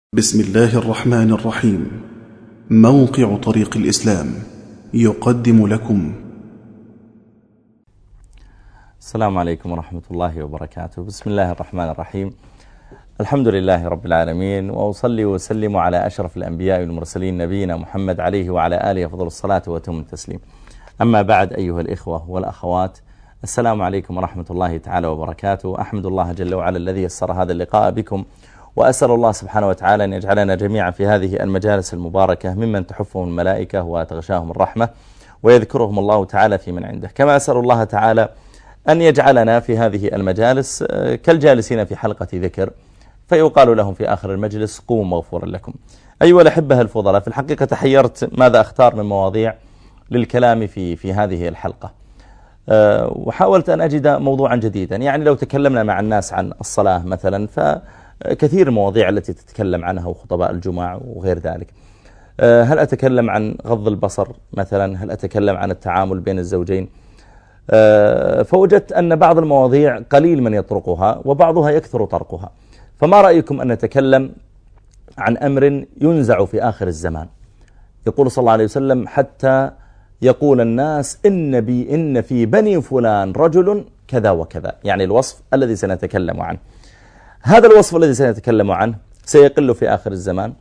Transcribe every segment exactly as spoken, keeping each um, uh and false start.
بسم الله الرحمن الرحيم. موقع طريق الإسلام يقدم لكم. السلام عليكم ورحمة الله وبركاته. بسم الله الرحمن الرحيم. الحمد لله رب العالمين، وأصلي وسلم على أشرف الأنبياء والمرسلين نبينا محمد عليه وعلى آله أفضل الصلاة وأتم التسليم. أما بعد، أيها الإخوة والأخوات، السلام عليكم ورحمة الله تعالى وبركاته. أحمد الله جل وعلا الذي يسر هذا اللقاء بكم، وأسأل الله سبحانه وتعالى أن يجعلنا جميعا في هذه المجالس المباركة ممن تحفهم الملائكة وتغشاهم الرحمة ويذكرهم الله تعالى في من عنده. كما أسأل الله تعالى أن يجعلنا في هذه المجالس كالجالسين في حلقة ذكر، فيقال لهم في آخر المجلس قوموا مغفورا لكم. أيها الأحبة الفضلاء، في الحقيقة تحيرت ماذا أختار من مواضيع للكلام في في هذه الحلقة، وحاولت أن أجد موضوعا جديدا. يعني لو تكلمنا مع الناس عن الصلاة مثلا، فكثير المواضيع التي تتكلم عنها وخطباء الجمعة وغير ذلك. هل أتكلم عن غض البصر مثلا؟ هل أتكلم عن التعامل بين الزوجين؟ فوجدت أن بعض المواضيع قليل من يطرقها وبعضها يكثر طرقها. فما رأيكم أن نتكلم عن أمر ينزع في آخر الزمان؟ يقول صلى الله عليه وسلم: حتى يقول الناس إن, بي إن في بني فلان رجل كذا وكذا، يعني الوصف الذي سنتكلم عنه. هذا الوصف الذي سنتكلم عنه سيقل في آخر الزمان.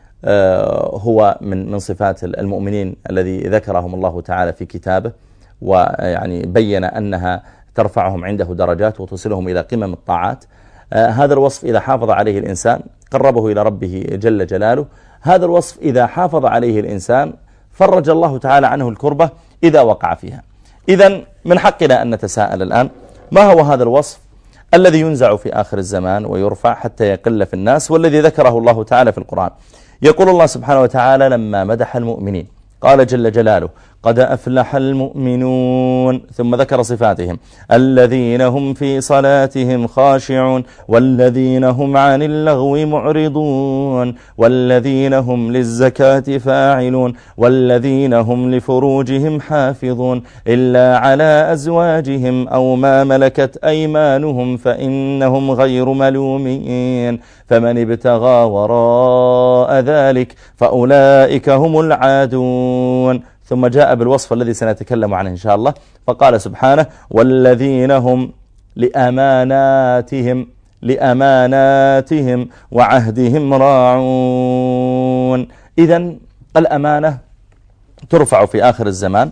هو من من صفات المؤمنين الذي ذكرهم الله تعالى في كتابه، ويعني بين أنها ترفعهم عنده درجات وتصلهم إلى قمم الطاعات. هذا الوصف إذا حافظ عليه الإنسان قربه إلى ربه جل جلاله. هذا الوصف إذا حافظ عليه الإنسان فرج الله تعالى عنه الكربة إذا وقع فيها. إذن من حقنا أن نتساءل الآن: ما هو هذا الوصف الذي ينزع في آخر الزمان ويرفع حتى يقل في الناس، والذي ذكره الله تعالى في القرآن؟ يقول الله سبحانه وتعالى لما مدح المؤمنين قال جل جلاله: قد أفلح المؤمنون، ثم ذكر صفاتهم: الذين هم في صلاتهم خاشعون، والذين هم عن اللغو معرضون، والذين هم للزكاة فاعلون، والذين هم لفروجهم حافظون، إلا على أزواجهم أو ما ملكت أيمانهم فإنهم غير ملومين، فمن ابتغى وراء ذلك فأولئك هم العادون. ثم جاء بالوصف الذي سنتكلم عنه إن شاء الله، فقال سبحانه: والذين هم لأماناتهم لأماناتهم وعهدهم راعون. إذن الأمانة ترفع في آخر الزمان،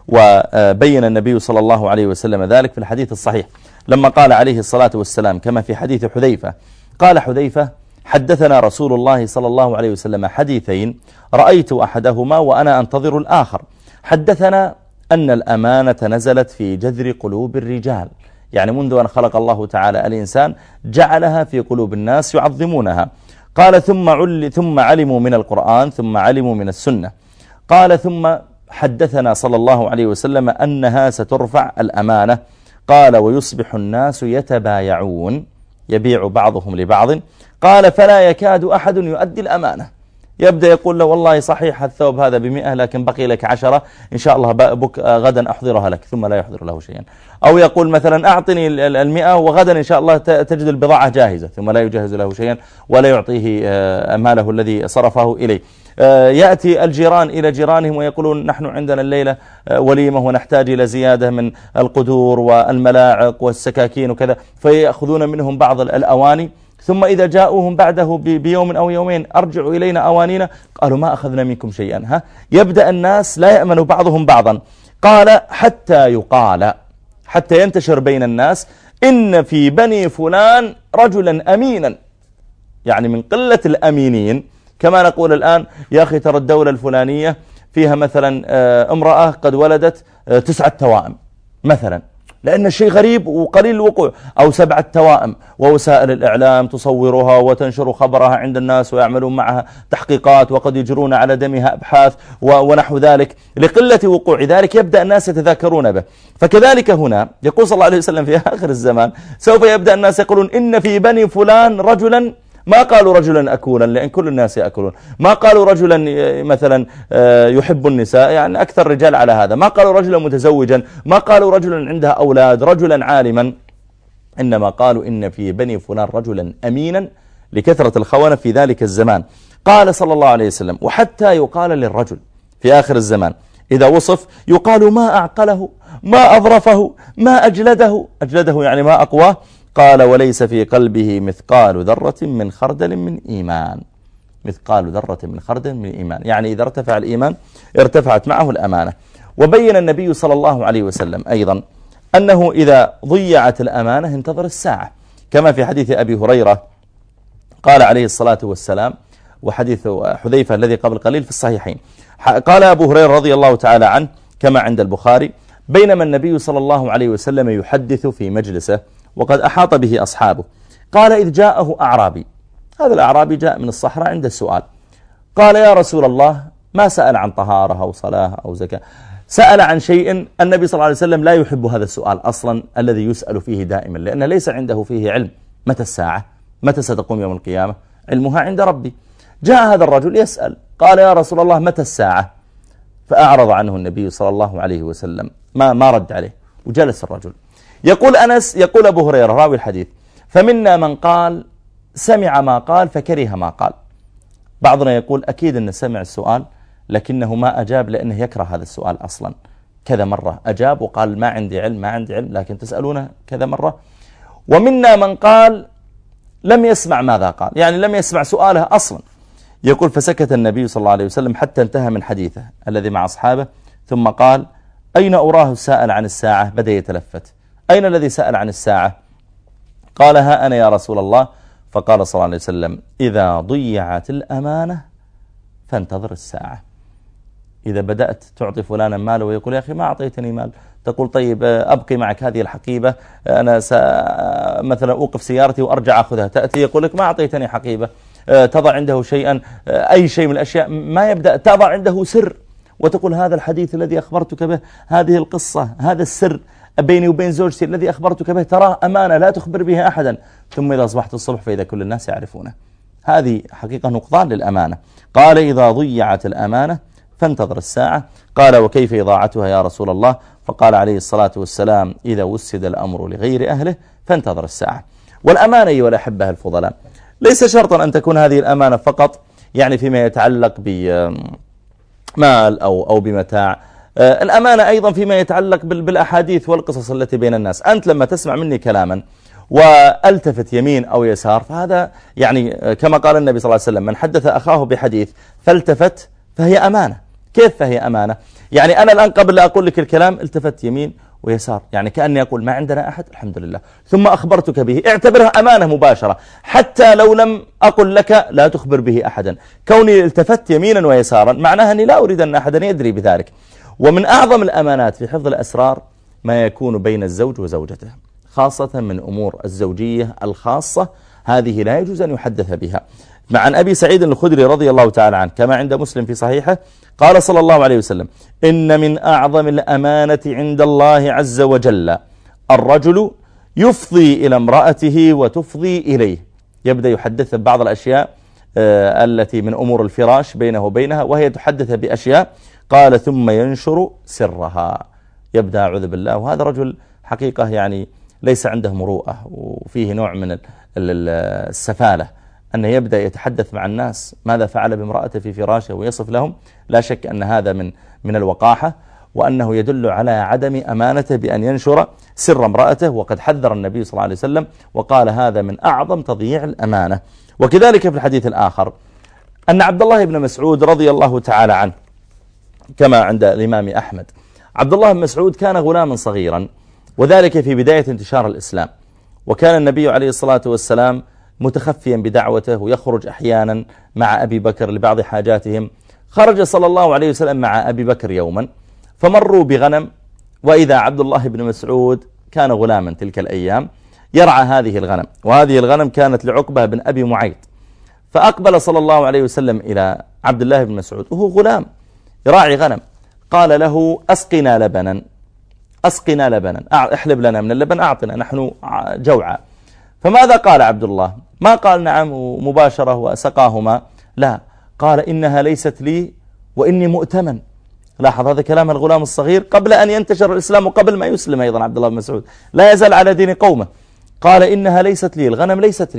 وبين النبي صلى الله عليه وسلم ذلك في الحديث الصحيح لما قال عليه الصلاة والسلام كما في حديث حذيفة. قال حذيفة: حدثنا رسول الله صلى الله عليه وسلم حديثين رأيت أحدهما وأنا أنتظر الآخر. حدثنا أن الأمانة نزلت في جذر قلوب الرجال، يعني منذ أن خلق الله تعالى الإنسان جعلها في قلوب الناس يعظمونها. قال: ثم, عل ثم علموا من القرآن، ثم علموا من السنة. قال: ثم حدثنا صلى الله عليه وسلم أنها سترفع الأمانة. قال: ويصبح الناس يتبايعون، يبيع بعضهم لبعض. قال: فلا يكاد أحد يؤدي الأمانة. يبدأ يقول له: والله صحيح الثوب هذا بمئة لكن بقي لك عشرة، إن شاء الله بك غدا أحضرها لك، ثم لا يحضر له شيئا. أو يقول مثلا: أعطني المئة وغدا إن شاء الله تجد البضاعة جاهزة، ثم لا يجهز له شيئا ولا يعطيه ماله الذي صرفه إليه. يأتي الجيران إلى جيرانهم ويقولون: نحن عندنا الليلة وليمة ونحتاج إلى زيادة من القدور والملاعق والسكاكين وكذا، فيأخذون منهم بعض الأواني، ثم إذا جاءوهم بعده بيوم أو يومين: أرجعوا إلينا أوانينا. قالوا: ما أخذنا منكم شيئا. ها يبدأ الناس لا يأمن بعضهم بعضا. قال: حتى يقال، حتى ينتشر بين الناس: إن في بني فلان رجلا أمينا. يعني من قلة الأمينين، كما نقول الآن: يا أخي ترى الدولة الفلانية فيها مثلا امرأة قد ولدت تسعة توائم مثلا، لأن الشيء غريب وقليل الوقوع، أو سبعة توائم، ووسائل الإعلام تصورها وتنشر خبرها عند الناس ويعملون معها تحقيقات وقد يجرون على دمها أبحاث ونحو ذلك. لقلة وقوع ذلك يبدأ الناس يتذاكرون به. فكذلك هنا يقول صلى الله عليه وسلم: في آخر الزمان سوف يبدأ الناس يقولون: إن في بني فلان رجلا. ما قالوا رجلا أكولا، لأن كل الناس يأكلون. ما قالوا رجلا مثلا يحب النساء، يعني أكثر الرجال على هذا. ما قالوا رجلا متزوجا، ما قالوا رجلا عندها أولاد، رجلا عالما، إنما قالوا: إن في بني فلان رجلا أمينا لكثرة الخونة في ذلك الزمان. قال صلى الله عليه وسلم: وحتى يقال للرجل في آخر الزمان إذا وصف يقال: ما أعقله، ما أظرفه، ما أجلده. أجلده يعني ما أقواه. قال: وليس في قلبه مثقال ذرة من خردل من إيمان. مثقال ذرة من خردل من إيمان، يعني إذا ارتفع الإيمان ارتفعت معه الأمانة. وبين النبي صلى الله عليه وسلم أيضا أنه إذا ضيعت الأمانة انتظر الساعة، كما في حديث أبي هريرة قال عليه الصلاة والسلام، وحديث حذيفة الذي قبل قليل في الصحيحين. قال أبو هريرة رضي الله تعالى عنه كما عند البخاري: بينما النبي صلى الله عليه وسلم يحدث في مجلسه وقد أحاط به أصحابه، قال: إذ جاءه أعرابي. هذا الأعرابي جاء من الصحراء عند السؤال، قال: يا رسول الله، ما سأل عن طهارة أو صلاة أو زكاة، سأل عن شيء النبي صلى الله عليه وسلم لا يحب هذا السؤال أصلا الذي يسأل فيه دائما، لأن ليس عنده فيه علم. متى الساعة؟ متى ستقوم يوم القيامة؟ علمها عند ربي. جاء هذا الرجل يسأل، قال: يا رسول الله، متى الساعة؟ فأعرض عنه النبي صلى الله عليه وسلم، ما ما رد عليه، وجلس الرجل. يقول أنس، يقول أبو هريرة راوي الحديث: فمنا من قال سمع ما قال فكره ما قال. بعضنا يقول أكيد أنه سمع السؤال لكنه ما أجاب لأنه يكره هذا السؤال أصلا. كذا مرة أجاب وقال: ما عندي علم ما عندي علم، لكن تسألونه كذا مرة. ومنا من قال لم يسمع ماذا قال، يعني لم يسمع سؤاله أصلا. يقول: فسكت النبي صلى الله عليه وسلم حتى انتهى من حديثه الذي مع أصحابه، ثم قال: أين أراه السائل عن الساعة؟ بدأ يتلفت: أين الذي سأل عن الساعة؟ قال: ها أنا يا رسول الله. فقال صلى الله عليه وسلم: إذا ضيعت الأمانة فانتظر الساعة. إذا بدأت تعطي فلانا ماله ويقول: يا أخي ما أعطيتني مال، تقول: طيب أبقي معك هذه الحقيبة، أنا مثلا أوقف سيارتي وأرجع أخذها. تأتي يقول لك: ما أعطيتني حقيبة. تضع عنده شيئا، أي شيء من الأشياء، ما يبدأ تضع عنده سر وتقول: هذا الحديث الذي أخبرتك به، هذه القصة، هذا السر بيني وبين زوجتي الذي أخبرتك به، تراه أمانة لا تخبر بها أحدا. ثم إذا أصبحت الصبح فإذا كل الناس يعرفونه. هذه حقيقة نقضان للأمانة. قال: إذا ضيعت الأمانة فانتظر الساعة. قال: وكيف إضاعتها يا رسول الله؟ فقال عليه الصلاة والسلام: إذا وسد الأمر لغير أهله فانتظر الساعة. والأمانة أيها الأحبة الفضلاء ليس شرطا أن تكون هذه الأمانة فقط يعني فيما يتعلق بمال أو أو بمتاع. الأمانة أيضا فيما يتعلق بالأحاديث والقصص التي بين الناس. أنت لما تسمع مني كلاما والتفت يمين أو يسار، فهذا يعني كما قال النبي صلى الله عليه وسلم: من حدث أخاه بحديث فالتفت فهي أمانة. كيف فهي أمانة؟ يعني أنا الآن قبل لا أقول لك الكلام التفت يمين ويسار، يعني كأني أقول ما عندنا أحد، الحمد لله، ثم أخبرتك به، اعتبرها أمانة مباشرة. حتى لو لم أقل لك لا تخبر به أحدا، كوني التفت يمينا ويسارا معناها أني لا أريد أن أحدا يدري بذلك. ومن أعظم الأمانات في حفظ الأسرار ما يكون بين الزوج وزوجته، خاصة من أمور الزوجية الخاصة، هذه لا يجوز أن يحدث بها. عن أبي سعيد الخدري رضي الله تعالى عنه كما عند مسلم في صحيحه قال صلى الله عليه وسلم: إن من أعظم الأمانة عند الله عز وجل الرجل يفضي إلى امرأته وتفضي إليه. يبدأ يحدث بعض الأشياء التي من أمور الفراش بينه وبينها، وهي تحدث بأشياء. قال: ثم ينشر سرها. يبدأ أعوذ بالله. وهذا رجل حقيقة يعني ليس عنده مروءة وفيه نوع من السفالة، أنه يبدأ يتحدث مع الناس ماذا فعل بامرأته في فراشه ويصف لهم. لا شك أن هذا من من الوقاحة، وأنه يدل على عدم أمانته بأن ينشر سر امرأته. وقد حذر النبي صلى الله عليه وسلم وقال: هذا من أعظم تضييع الأمانة. وكذلك في الحديث الآخر أن عبد الله بن مسعود رضي الله تعالى عنه كما عند الإمام أحمد، عبد الله بن مسعود كان غلاما صغيرا، وذلك في بداية انتشار الإسلام، وكان النبي عليه الصلاة والسلام متخفيا بدعوته ويخرج أحيانا مع أبي بكر لبعض حاجاتهم. خرج صلى الله عليه وسلم مع أبي بكر يوما فمروا بغنم، وإذا عبد الله بن مسعود كان غلاما تلك الأيام يرعى هذه الغنم، وهذه الغنم كانت لعقبة بن أبي معيط. فأقبل صلى الله عليه وسلم إلى عبد الله بن مسعود وهو غلام يراعي غنم، قال له: أسقنا لبنا، أسقنا لبنا، احلب لنا من اللبن، أعطنا، نحن جوعى. فماذا قال عبد الله؟ ما قال نعم مباشرة وسقاهما، لا، قال: إنها ليست لي وإني مؤتمن. لاحظ هذا كلام الغلام الصغير قبل أن ينتشر الإسلام وقبل ما يسلم أيضا عبد الله بن مسعود، لا يزال على دين قومه. قال: إنها ليست لي، الغنم ليست لي،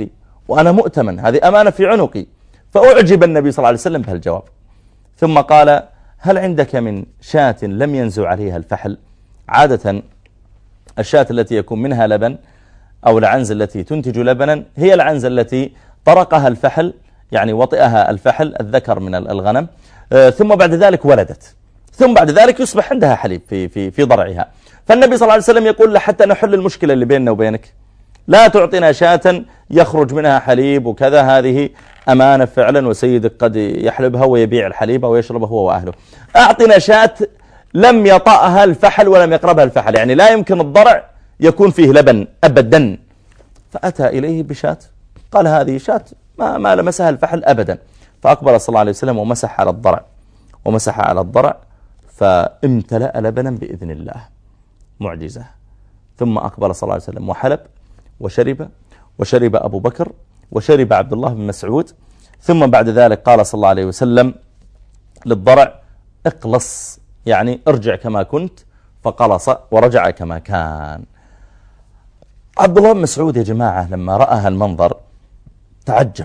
وأنا مؤتمن، هذه أمانة في عنقي. فأعجب النبي صلى الله عليه وسلم بهالجواب، ثم قال: هل عندك من شاة لم ينزو عليها الفحل؟ عادة الشاة التي يكون منها لبن أو العنز التي تنتج لبنا هي العنز التي طرقها الفحل، يعني وطئها الفحل الذكر من الغنم، ثم بعد ذلك ولدت، ثم بعد ذلك يصبح عندها حليب في في في ضرعها. فالنبي صلى الله عليه وسلم يقول له: حتى نحل المشكلة اللي بيننا وبينك، لا تعطينا شاة يخرج منها حليب وكذا، هذه أمانة فعلا وسيدك قد يحلبها ويبيع الحليب ويشربه هو وأهله. أعطنا شاة لم يطأها الفحل ولم يقربها الفحل، يعني لا يمكن الضرع يكون فيه لبن أبدا. فأتى إليه بشاة، قال: هذه شاة ما, ما لمسها الفحل أبدا. فأقبل صلى الله عليه وسلم ومسح على الضرع ومسح على الضرع فامتلأ لبنا بإذن الله، معجزة. ثم أقبل صلى الله عليه وسلم وحلب وشرب، وشرب أبو بكر، وشرب عبد الله بن مسعود. ثم بعد ذلك قال صلى الله عليه وسلم للضرع: اقلص، يعني ارجع كما كنت، فقلص ورجع كما كان. عبد الله بن مسعود يا جماعة لما رأى المنظر تعجب،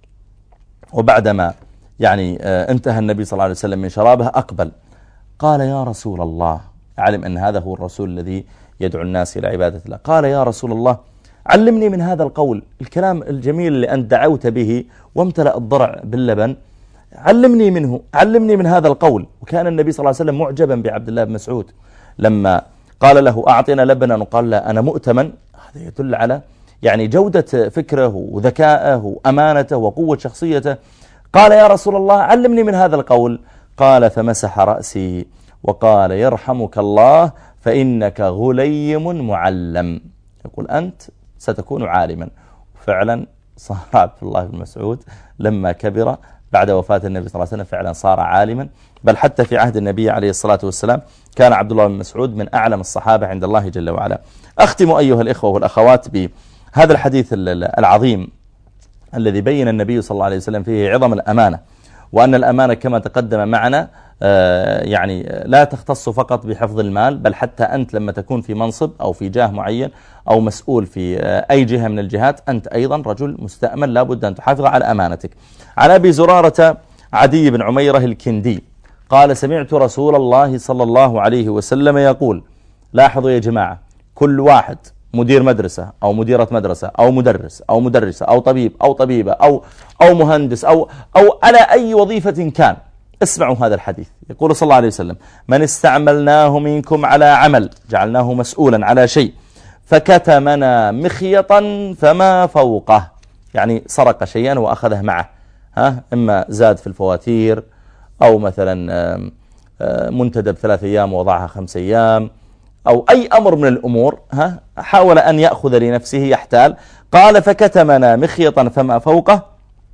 وبعدما يعني انتهى النبي صلى الله عليه وسلم من شرابه أقبل قال: يا رسول الله، علم أن هذا هو الرسول الذي يدعو الناس إلى عبادة الله. قال: يا رسول الله، علمني من هذا القول، الكلام الجميل اللي أنت دعوت به وامتلأ الضرع باللبن، علمني منه، علمني من هذا القول. وكان النبي صلى الله عليه وسلم معجبا بعبد الله بن مسعود لما قال له: أعطنا لبنا، وقال لا أنا مؤتمن. هذا يدل على يعني جودة فكره وذكائه وأمانته وقوة شخصيته. قال: يا رسول الله، علمني من هذا القول. قال: فمسح رأسي وقال: يرحمك الله، فإنك غليم معلم. يقول: أنت ستكون عالما. فعلا صار عبد الله بن مسعود لما كبر بعد وفاة النبي صلى الله عليه وسلم فعلا صار عالما، بل حتى في عهد النبي عليه الصلاة والسلام كان عبد الله بن مسعود من أعلم الصحابة عند الله جل وعلا. أختم أيها الإخوة والأخوات بهذا الحديث العظيم الذي بين النبي صلى الله عليه وسلم فيه عظم الأمانة، وأن الأمانة كما تقدم معنا يعني لا تختص فقط بحفظ المال، بل حتى أنت لما تكون في منصب أو في جاه معين أو مسؤول في أي جهة من الجهات، أنت أيضا رجل مستأمن، لا بد أن تحافظ على أمانتك. عن أبي زرارة عدي بن عميرة الكندي قال: سمعت رسول الله صلى الله عليه وسلم يقول، لاحظوا يا جماعة، كل واحد مدير مدرسة أو مديرة مدرسة أو مدرس أو مدرسة أو طبيب أو طبيبة أو أو مهندس أو أو على أي وظيفة كان، اسمعوا هذا الحديث. يقول صلى الله عليه وسلم: من استعملناه منكم على عمل جعلناه مسؤولا على شيء فكتمنا مخيطا فما فوقه، يعني سرق شيئا وأخذه معه، ها إما زاد في الفواتير أو مثلا منتدب ثلاث أيام ووضعها خمس أيام أو أي أمر من الأمور، ها حاول أن يأخذ لنفسه يحتال. قال: فكتمنا مخيطا فما فوقه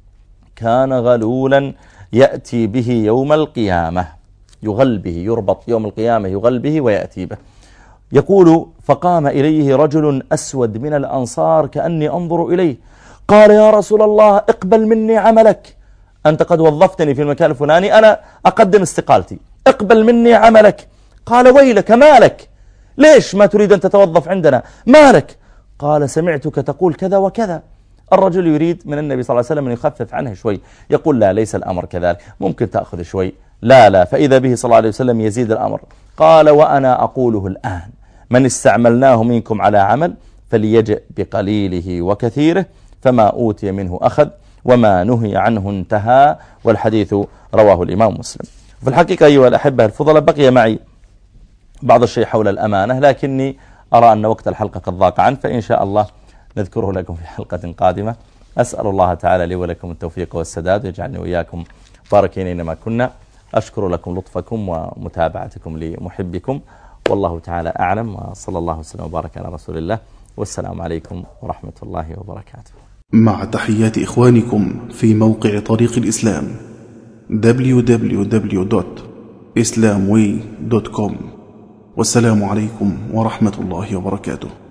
كان غلولا يأتي به يوم القيامة، يغل به، يربط يوم القيامة، يغل به ويأتي به. يقول: فقام إليه رجل أسود من الأنصار كأني أنظر إليه، قال: يا رسول الله، اقبل مني عملك، أنت قد وظفتني في المكان الفلاني، أنا أقدم استقالتي، اقبل مني عملك. قال: ويلك، مالك؟ ليش ما تريد أن تتوظف عندنا؟ مالك؟ قال: سمعتك تقول كذا وكذا. الرجل يريد من النبي صلى الله عليه وسلم أن يخفف عنه شوي، يقول: لا، ليس الأمر كذلك، ممكن تأخذ شوي. لا لا، فإذا به صلى الله عليه وسلم يزيد الأمر. قال: وأنا أقوله الآن، من استعملناه منكم على عمل فليجئ بقليله وكثيره، فما أوتي منه أخذ وما نهي عنه انتهى. والحديث رواه الإمام مسلم. في الحقيقة أيها الأحبة الفضلاء بقي معي بعض الشيء حول الأمانة، لكني أرى أن وقت الحلقة قد ضاق عنه، فإن شاء الله نذكره لكم في حلقة قادمة. أسأل الله تعالى لي ولكم التوفيق والسداد، ويجعلني وإياكم باركين إنما كنا. أشكر لكم لطفكم ومتابعتكم لمحبكم، والله تعالى أعلم، وصلى الله وسلم وبارك على رسول الله، والسلام عليكم ورحمة الله وبركاته. مع تحيات إخوانكم في موقع طريق الإسلام دبليو دبليو دبليو دوت إسلام واي دوت كوم، والسلام عليكم ورحمة الله وبركاته.